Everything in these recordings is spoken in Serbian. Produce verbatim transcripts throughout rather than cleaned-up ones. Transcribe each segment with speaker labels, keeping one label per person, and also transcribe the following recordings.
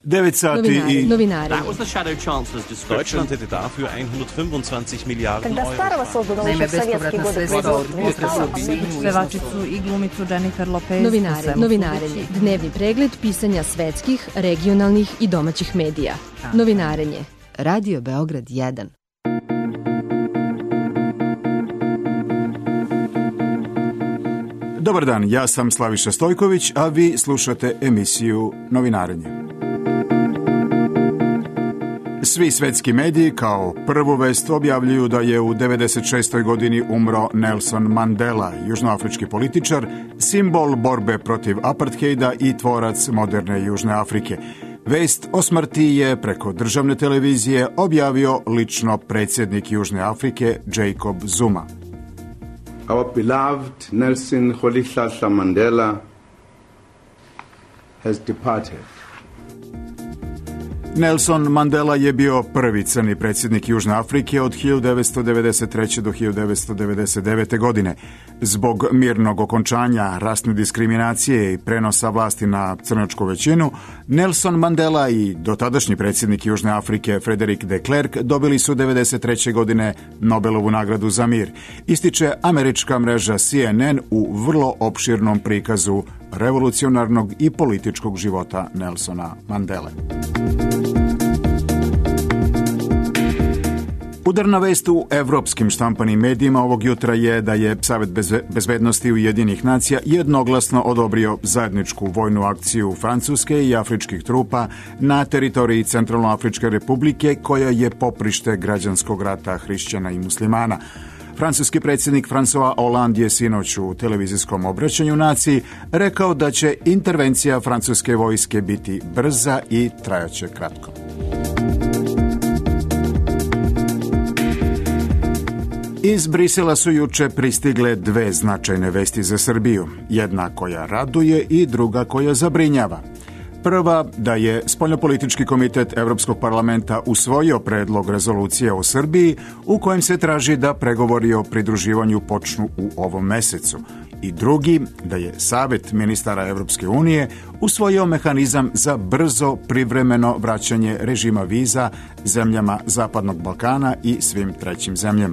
Speaker 1: devet sati i...
Speaker 2: Novinari.
Speaker 3: Deutschland hätte dafür hundertfünfundzwanzig Miliarden
Speaker 4: Когда старого создано
Speaker 5: Naime,
Speaker 4: еще в советские годы производство не стало.
Speaker 5: Pevačicu i glumicu Jennifer Lopez.
Speaker 2: Novinare, novinarenje. Dnevni pregled pisanja svetskih, regionalnih i domaćih medija. Novinarenje. Radio Beograd jedan.
Speaker 1: Dobar dan, ja sam Slaviša Stojković, a vi slušate emisiju Novinarenje. Svi svetski mediji kao prvu vest objavljuju da je u devedeset šestoj godini umro Nelson Mandela, južnoafrički političar, simbol borbe protiv apartheida i tvorac moderne Južne Afrike. Vest o smrti je preko državne televizije objavio lično predsjednik Južne Afrike Jacob Zuma.
Speaker 6: Our beloved Nelson Rolihlahla Mandela has departed.
Speaker 1: Nelson Mandela je bio prvi crni predsjednik Južne Afrike od hiljadu devetsto devedeset treće. do hiljadu devetsto devedeset devete. godine. Zbog mirnog okončanja rasne diskriminacije i prenosa vlasti na crnočku većinu, Nelson Mandela i dotadašnji predsjednik Južne Afrike Frederick de Klerk dobili su devedeset treće. godine Nobelovu nagradu za mir. Ističe američka mreža C N N u vrlo opširnom prikazu revolucionarnog i političkog života Nelsona Mandele. Udarna vest u evropskim štampanim medijima ovog jutra je da je Savet bezbednosti Ujedinjenih nacija jednoglasno odobrio zajedničku vojnu akciju Francuske i afričkih trupa na teritoriji Centralnoafričke republike, koja je poprište građanskog rata hrišćana i muslimana. Francuski predsjednik François Hollande je sinoć u televizijskom obraćanju naciji rekao da će intervencija francuske vojske biti brza i trajaće kratko. Iz Brisela su juče pristigle dve značajne vesti za Srbiju, jedna koja raduje i druga koja zabrinjava. Prva, da je Spoljnopolitički komitet Evropskog parlamenta usvojio predlog rezolucije o Srbiji u kojem se traži da pregovori o pridruživanju počnu u ovom mesecu. I drugi, da je Savet ministara Evropske unije usvojio mehanizam za brzo privremeno vraćanje režima viza zemljama Zapadnog Balkana i svim trećim zemljama.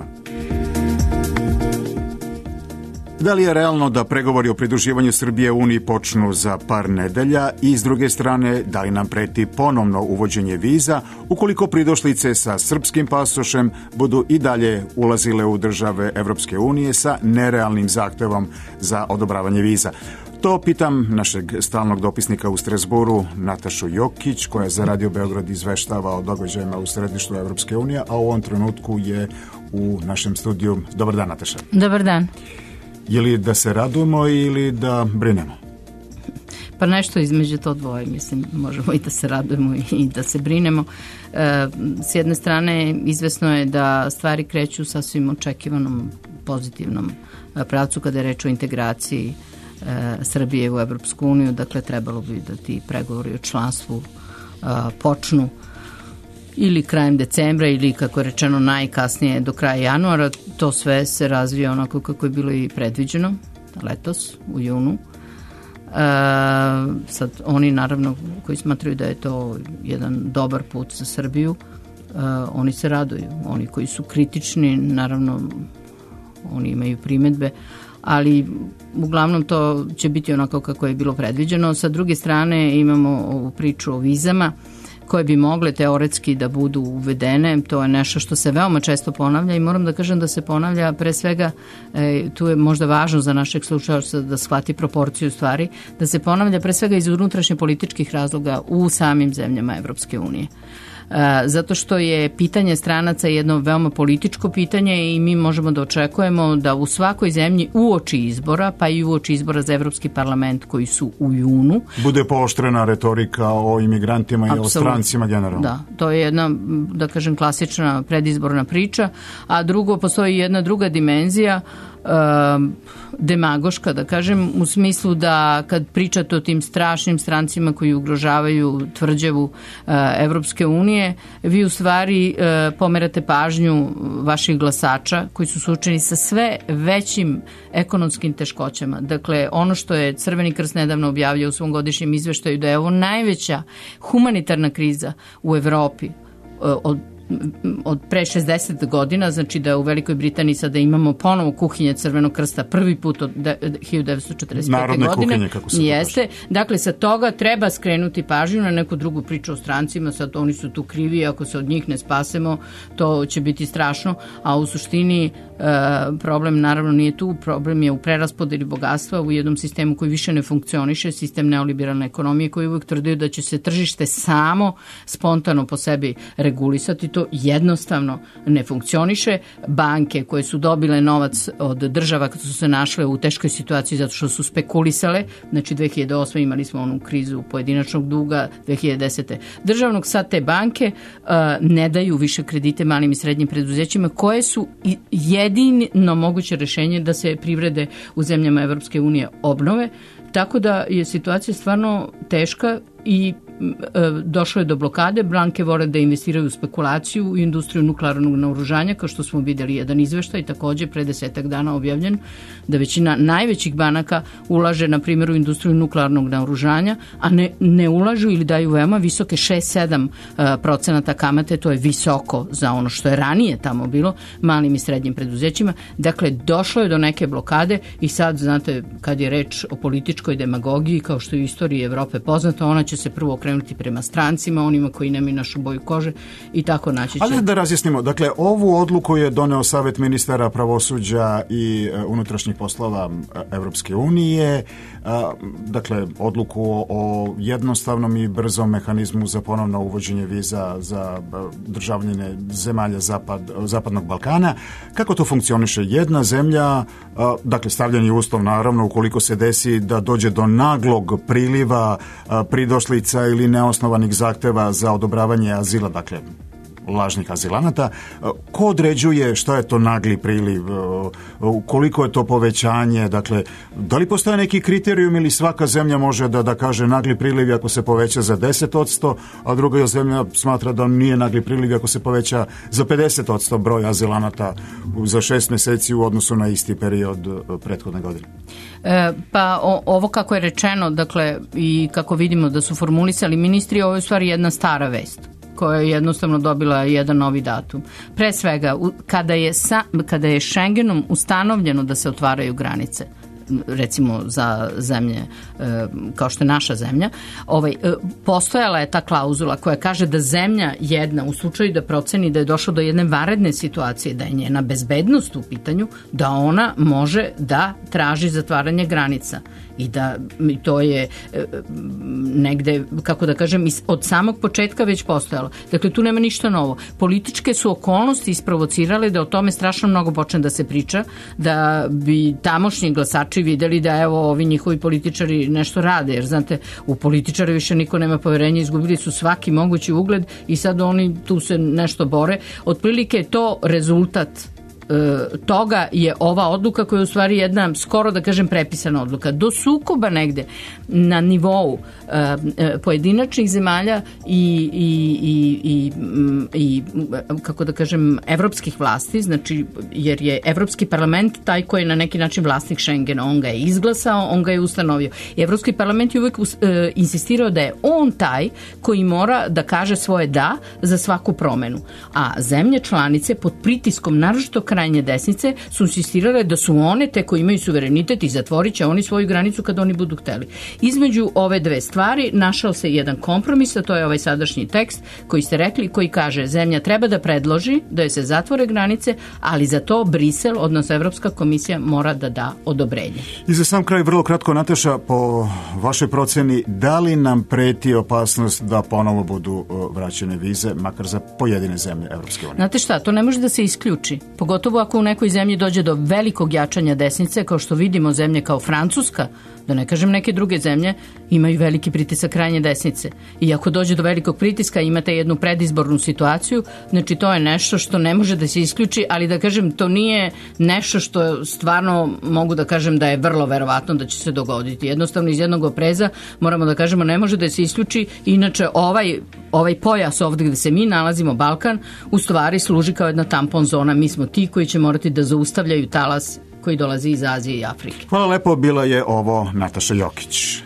Speaker 1: Da li je realno da pregovori o pridruživanju Srbije Uniji počnu za par nedelja i s druge strane, da li nam preti ponovno uvođenje viza ukoliko pridošlice sa srpskim pasošem budu i dalje ulazile u države Evropske unije sa nerealnim zahtevom za odobravanje viza? To pitam našeg stalnog dopisnika u Strazburu, Natašu Jokić, koja za Radio Beograd izveštava o događajima u središtu Evropske unije, a u ovom trenutku je u našem studiju. Dobar dan, Nataša.
Speaker 7: Dobar dan.
Speaker 1: Je li da se radujemo ili da brinemo?
Speaker 7: Pa nešto između to dvoje, mislim, možemo i da se radujemo i da se brinemo. E, s jedne strane, izvesno je da stvari kreću sasvim očekivanom pozitivnom pravcu kada je reč o integraciji e, Srbije u Evropsku uniju, dakle trebalo bi da ti pregovori o članstvu e, počnu ili krajem decembra ili, kako je rečeno, najkasnije do kraja januara. To sve se razvija onako kako je bilo i predviđeno letos u junu. E, sad oni naravno koji smatraju da je to jedan dobar put za Srbiju, e, oni se raduju. Oni koji su kritični, naravno oni imaju primedbe, ali uglavnom to će biti onako kako je bilo predviđeno. Sa druge strane imamo ovu priču o vizama koje bi mogle teoretski da budu uvedene. To je nešto što se veoma često ponavlja i moram da kažem da se ponavlja pre svega, e, tu je možda važno za našeg slušaoca da shvati proporciju stvari, da se ponavlja pre svega iz unutrašnje političkih razloga u samim zemljama Evropske unije. Zato što je pitanje stranaca jedno veoma političko pitanje i mi možemo da očekujemo da u svakoj zemlji uoči izbora, pa i uoči izbora za Evropski parlament koji su u junu,
Speaker 1: bude pooštrena retorika o imigrantima i Absolut. o strancima generalno.
Speaker 7: Da, to je jedna, da kažem, klasična predizborna priča, a drugo, postoji jedna druga dimenzija demagoška, da kažem, u smislu da kad pričate o tim strašnim strancima koji ugrožavaju tvrđavu Evropske unije, vi u stvari pomerate pažnju vaših glasača koji su suočeni sa sve većim ekonomskim teškoćama. Dakle, ono što je Crveni krst nedavno objavio u svom godišnjem izveštaju da je ovo najveća humanitarna kriza u Evropi od od pre šezdeset godina, znači da u Velikoj Britaniji sada imamo ponovo kuhinje Crvenog krsta prvi put od hiljadu devetsto četrdeset pete.
Speaker 1: Narodne
Speaker 7: godine.
Speaker 1: kuhinje, kako se
Speaker 7: Jeste. Dakle, sa toga treba skrenuti pažnju na neku drugu priču o strancima, sad oni su tu krivi, ako se od njih ne spasemo, to će biti strašno, a u suštini problem naravno nije tu, problem je u preraspodeli bogatstva u jednom sistemu koji više ne funkcioniše, sistem neoliberalne ekonomije koji uvek tvrdio da će se tržište samo spontano po sebi regulisati. To jednostavno ne funkcioniše. Banke koje su dobile novac od država kad su se našle u teškoj situaciji zato što su spekulisale, znači dve hiljade osme imali smo onu krizu pojedinačnog duga, dve hiljade desete državnog, sad te banke uh, ne daju više kredite malim i srednjim preduzećima koje su jedino moguće rešenje da se privrede u zemljama Evropske unije obnove, tako da je situacija stvarno teška i došlo je do blokade. Banke vole da investiraju u spekulaciju u industriju nuklearnog naoružanja, kao što smo videli jedan izveštaj takođe pre desetak dana objavljen, da većina najvećih banaka ulaže na primjer u industriju nuklearnog naoružanja, a ne, ne ulažu ili daju veoma visoke šest do sedam procenata kamate, to je visoko za ono što je ranije tamo bilo, malim i srednjim preduzećima. Dakle, došlo je do neke blokade i sad, znate, kad je reč o političkoj demagogiji, kao što je u istoriji Evrope poznato, ona će se prvo krenuti prema strancima, onima koji nemaju našu boju kože i tako naći će.
Speaker 1: Ali da razjasnimo, dakle, ovu odluku je doneo Savet ministara pravosuđa i uh, unutrašnjih poslova Evropske unije, uh, dakle, odluku o, o jednostavnom i brzom mehanizmu za ponovno uvođenje viza za uh, državljane zemalja zapad, Zapadnog Balkana. Kako to funkcioniše? Jedna zemlja, uh, dakle, stavljanje uslov naravno, ukoliko se desi da dođe do naglog priliva uh, pridošlica ili neosnovanih zahteva za odobravanje azila, dakle lažnih azilanata. Ko određuje šta je to nagli priliv, koliko je to povećanje, dakle, da li postoje neki kriterijum ili svaka zemlja može da, da kaže nagli priliv ako se poveća za deset posto, a druga zemlja smatra da nije nagli priliv ako se poveća za pedeset posto broj azilanata za šest meseci u odnosu na isti period prethodne godine?
Speaker 7: E, pa o, ovo kako je rečeno, dakle, i kako vidimo da su formulisali ministri, ovo je u stvari jedna stara vest koja je jednostavno dobila jedan novi datum. Pre svega, kada je, sa, kada je Schengenom ustanovljeno da se otvaraju granice, recimo za zemlje e, kao što je naša zemlja, ovaj, e, postojala je ta klauzula koja kaže da zemlja jedna u slučaju da proceni da je došlo do jedne vanredne situacije, da je njena bezbednost u pitanju, da ona može da traži zatvaranje granica i da i to je e, negde, kako da kažem, od samog početka već postojalo. Dakle, tu nema ništa novo. Političke su okolnosti isprovocirale da o tome strašno mnogo počne da se priča, da bi tamošnji glasači videli da evo ovi njihovi političari nešto rade, jer znate, u političare više niko nema poverenja, izgubili su svaki mogući ugled i sad oni tu se nešto bore. Otprilike je to rezultat toga je ova odluka koja je u stvari jedna skoro da kažem prepisana odluka. Do sukoba negde na nivou uh, pojedinačnih zemalja i, i, i, i, i kako da kažem evropskih vlasti, znači jer je Evropski parlament taj koji je na neki način vlasnik Schengena, on ga je izglasao, on ga je ustanovio. I Evropski parlament je uvek uh, insistirao da je on taj koji mora da kaže svoje da za svaku promenu. A zemlje članice pod pritiskom naročito krajnje desnice su insistirale da su one te koji imaju suverenitet i zatvorit će oni svoju granicu kad oni budu hteli. Između ove dve stvari našao se jedan kompromis, a to je ovaj sadašnji tekst koji ste rekli, koji kaže zemlja treba da predloži da je se zatvore granice, ali za to Brisel, odnosno Evropska komisija, mora da da odobrenje.
Speaker 1: I za sam kraj, vrlo kratko, Nataša, po vašoj proceni, da li nam preti opasnost da ponovo budu vraćene vize, makar za pojedine zemlje Evropske unije?
Speaker 7: Znate šta, to ne može da se isključi, pogotovo pogotovo ako u nekoj zemlji dođe do velikog jačanja desnice, kao što vidimo zemlje kao Francuska, da ne kažem neke druge zemlje, imaju veliki pritisak krajnje desnice. I ako dođe do velikog pritiska, imate jednu predizbornu situaciju, znači to je nešto što ne može da se isključi, ali da kažem, to nije nešto što stvarno mogu da kažem da je vrlo verovatno da će se dogoditi. Jednostavno iz jednog opreza moramo da kažemo ne može da se isključi, inače ovaj, ovaj pojas ovde gde se mi nalazimo, Balkan, u stvari služi kao jedna tampon zona. Mi smo ti koji će morati da zaustavljaju talas koji dolazi iz Azije i Afrike.
Speaker 1: Hvala lepo, bila je ovo Nataša Jokić.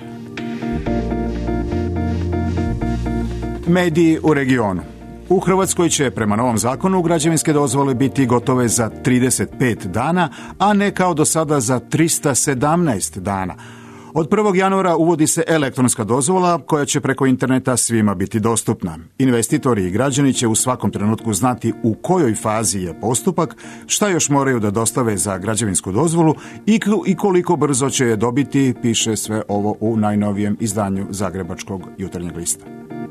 Speaker 1: Mediji u regionu. U Hrvatskoj će prema novom zakonu građevinske dozvole biti gotove za trideset pet dana, a ne kao do sada za trista sedamnaest dana. Od prvog januara uvodi se elektronska dozvola koja će preko interneta svima biti dostupna. Investitori i građani će u svakom trenutku znati u kojoj fazi je postupak, šta još moraju da dostave za građevinsku dozvolu i koliko brzo će je dobiti, piše sve ovo u najnovijem izdanju Zagrebačkog jutarnjeg lista.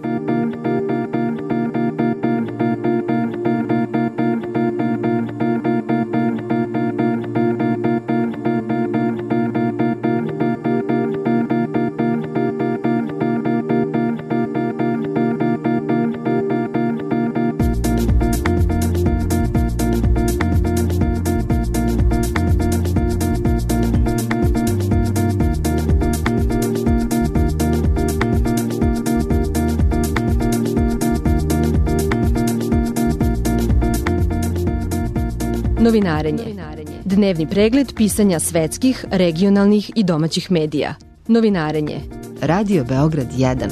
Speaker 2: Novinarenje. Dnevni pregled pisanja svetskih, regionalnih i domaćih medija. Novinarenje. Radio Beograd jedan.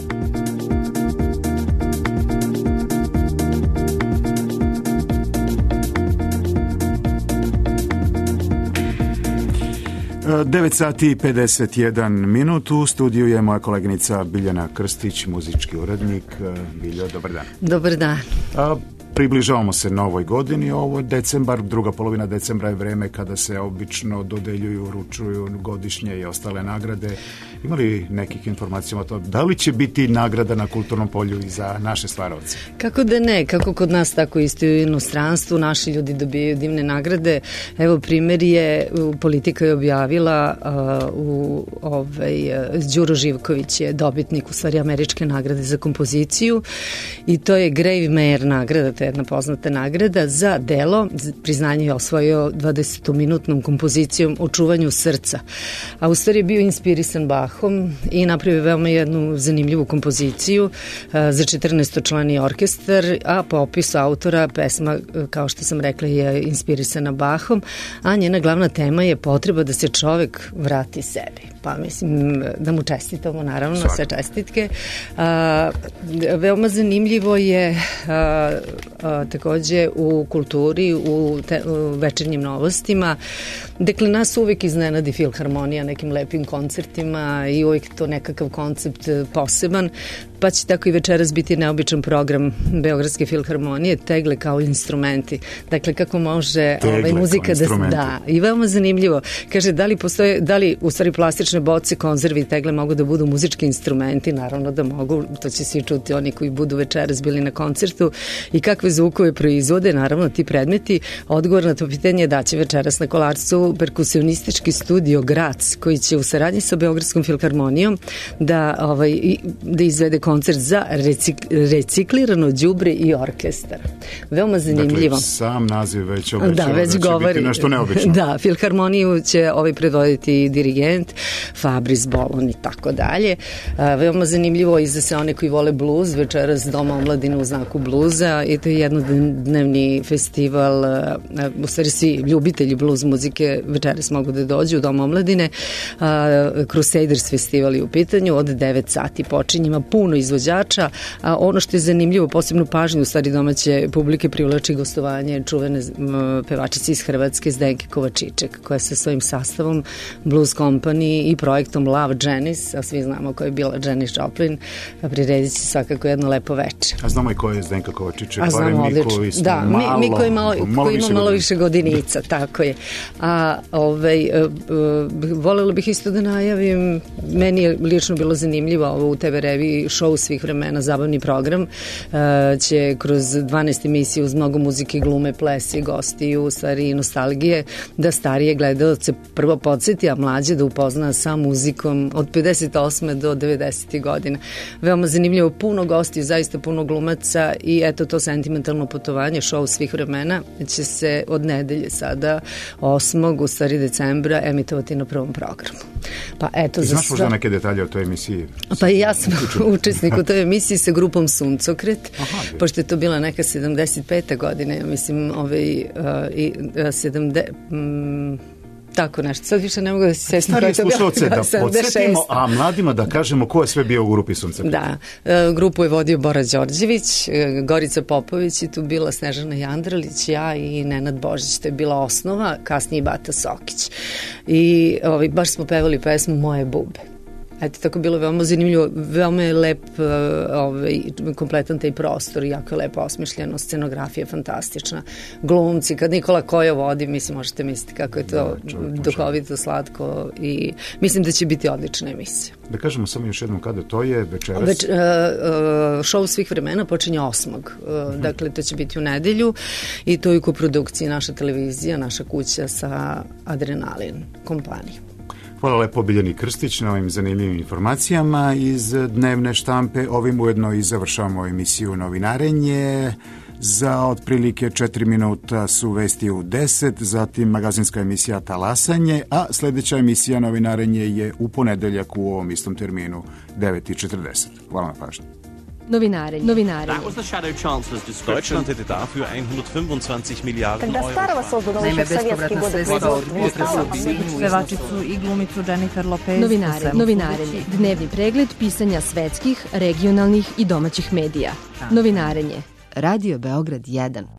Speaker 1: devet sati i pedeset jedan minut. U studiju je moja koleginica Biljana Krstić, muzički urednik. Biljo, dobar dan.
Speaker 8: Dobar dan.
Speaker 1: A, približavamo se novoj godini, ovo je decembar, druga polovina decembra je vreme kada se obično dodeljuju, uručuju godišnje i ostale nagrade. Ima li nekih informacija o to? Da li će biti nagrada na kulturnom polju i za naše stvaravce?
Speaker 8: Kako da ne, kako kod nas, tako isto i u inostranstvu, naši ljudi dobijaju divne nagrade. Evo, primjer je, Politika je objavila uh, u ovaj, Đuro Živković je dobitnik u stvari američke nagrade za kompoziciju i to je Grawemeyer nagrada, to je jedna poznata nagrada za delo, priznanje je osvojio dvadesetominutnom kompozicijom o čuvanju srca. A u stvari je bio inspirisan Bachom i napravio veoma jednu zanimljivu kompoziciju uh, za četrnaestočlani orkestar, a po opisu autora pesma, kao što sam rekla, je inspirisana Bachom, a njena glavna tema je potreba da se čovek vrati sebi. Pa mislim da mu čestitamo, naravno, Svaki. sve čestitke. A, veoma zanimljivo je a, a, takođe u kulturi, u, te, u večernjim novostima. Dakle, nas uvek iznenadi Filharmonija nekim lepim koncertima i uvek to nekakav koncept poseban, pa će tako i večeras biti neobičan program Beogradske filharmonije, tegle kao instrumenti. Dakle, kako može ovaj, muzika da... Da, i veoma zanimljivo. Kaže, da li postoje, da li u stvari plastične boce, konzervi i tegle mogu da budu muzički instrumenti? Naravno da mogu, to će svi čuti oni koji budu večeras bili na koncertu. I kakve zvukove proizvode, naravno ti predmeti. Odgovor na to pitanje je da će večeras na Kolarcu perkusionistički studio Grac, koji će u saradnji sa Beogradskom filharmonijom da, ovaj, da izvede koncert za recik, reciklirano đubre i orkestar. Veoma zanimljivo.
Speaker 1: Dakle, sam naziv već obećava
Speaker 8: da, već
Speaker 1: da će
Speaker 8: govori,
Speaker 1: biti nešto neobično.
Speaker 8: Da, filharmoniju će ovaj predvoditi dirigent Fabrice Bolon i tako dalje. Veoma zanimljivo i za se one koji vole bluz, večeras Doma omladine u znaku bluza i to je jednodnevni festival, u stvari svi ljubitelji bluz muzike večeras mogu da dođu u Dom omladine. Crusaders festival je u pitanju, od devet sati počinje, ima puno izvođača, a ono što je zanimljivo, posebnu pažnju u stvari domaće publike privlači gostovanje čuvene pevačice iz Hrvatske Zdenke Kovačiček, koja sa svojim sastavom Blues Company i projektom Love Janis, a svi znamo ko je bila Janis Joplin, priredit će svakako jedno lepo veče.
Speaker 1: A znamo i ko je Zdenka Kovačiček,
Speaker 8: a znamo odlično. Da, malo, mi, mi koji, malo, malo koji ima malo više godinica, tako je. A ovaj, volela bih isto da najavim, meni je lično bilo zanimljivo ovo u te ve reviji show šou svih vremena, zabavni program, će kroz dvanaest emisija uz mnogo muzike, glume, plesi, gostiju, u stvari i nostalgije, da starije gledalce prvo podsjeti, a mlađe da upozna sa muzikom od pedeset osme do devedesetih godina. Veoma zanimljivo, puno gostiju, zaista puno glumaca i eto to sentimentalno putovanje, šou svih vremena će se od nedelje sada osmog u stvari decembra emitovati na prvom programu. Pa eto,
Speaker 1: I
Speaker 8: za
Speaker 1: znaš možda neke detalje o toj emisiji?
Speaker 8: Pa i ja sam učesnik u toj emisiji sa grupom Suncokret, Aha, pošto je to bila neka sedamdeset peta godina, ja mislim, ovaj, uh, i uh, sedamdeset... Um, tako nešto. Sad više ne mogu da se sjetim.
Speaker 1: Stariji slušalce da podsjetimo, a mladima da kažemo ko je sve bio u grupi Suncokret.
Speaker 8: Da. E, grupu je vodio Bora Đorđević, e, Gorica Popović i tu bila Snežana Jandralić, ja i Nenad Božić. To je bila osnova, kasnije i Bata Sokić. I ovaj, baš smo pevali pesmu Moje bube. Eto, tako bilo veoma zanimljivo, veoma je lep ovaj, kompletan taj prostor, jako je lepo osmišljeno, scenografija je fantastična, glumci, kad Nikola Kojo vodi, mislim, možete misliti kako je to da, duhovito, slatko i mislim da će biti odlična emisija.
Speaker 1: Da kažemo samo još jednom kada to je večeras?
Speaker 8: Več, uh, uh, šou svih vremena počinje osmog Uh, uh-huh. Dakle, to će biti u nedelju i to je u koprodukciji naša televizija, naša kuća sa Adrenalin kompanijom.
Speaker 1: Hvala lepo Biljani Krstić na ovim zanimljivim informacijama iz dnevne štampe. Ovim ujedno i završavamo emisiju Novinarenje. Za otprilike četiri minuta su vesti u deset, zatim magazinska emisija Talasanje, a sledeća emisija Novinarenje je u ponedeljak u ovom istom terminu devet i četrdeset. Hvala na pažnju.
Speaker 2: Novinarenje. Novinarenje.
Speaker 3: That was the Shadow Chancellor's description. Deutschland hätte dafür hundertfünfundzwanzig Milliarden
Speaker 4: Когда
Speaker 3: Euro.
Speaker 4: старого создано еще в советские годы производства.
Speaker 5: Pevačicu i glumicu Jennifer Lopez.
Speaker 2: Novinarenje. Novinarenje. Dnevni pregled pisanja svetskih, regionalnih i domaćih medija. Novinarenje. Radio Beograd jedan.